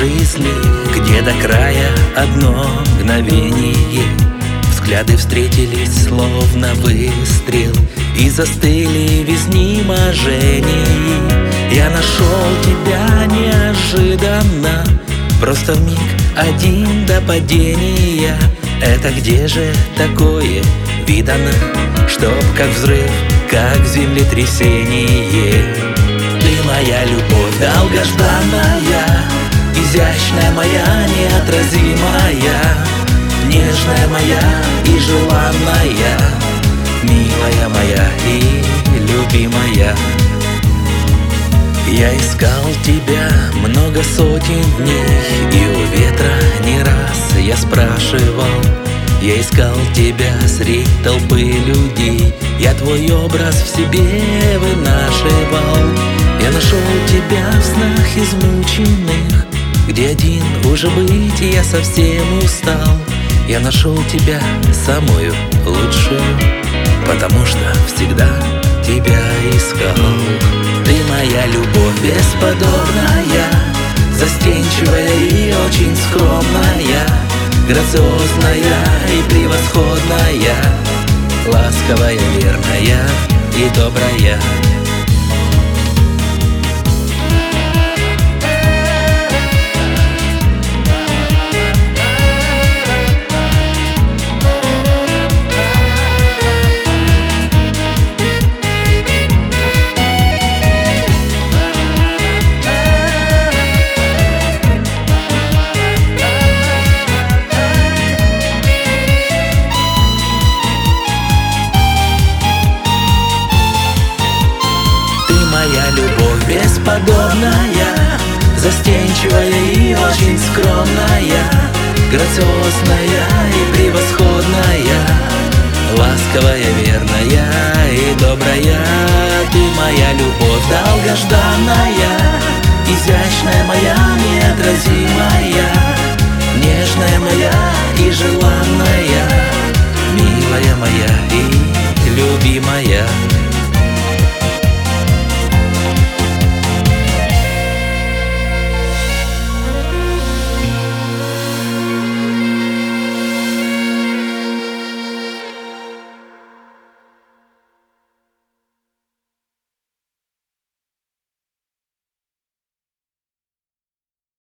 жизни, где до края одно мгновение. Взгляды встретились, словно выстрел, и застыли в изнеможении. Я нашел тебя неожиданно, просто в миг один до падения. Это где же такое видано, чтоб как взрыв, как землетрясение? Ты моя любовь долгожданная, изящная моя, неотразимая, нежная моя и желанная, милая моя и любимая. Я искал тебя много сотен дней, и у ветра не раз я спрашивал. Я искал тебя среди толпы людей, я твой образ в себе вынашивал. Я нашел тебя в снах измученных, где один уже быть я совсем устал. Я нашел тебя самую лучшую, потому что всегда тебя искал. Ты моя любовь бесподобная, застенчивая и очень скромная, грациозная и превосходная, ласковая, верная и добрая. Моя любовь бесподобная, застенчивая и очень скромная, грациозная и превосходная, ласковая, верная и добрая. Ты моя любовь долгожданная, изящная моя, неотразимая, нежная моя и желанная, милая моя и любимая.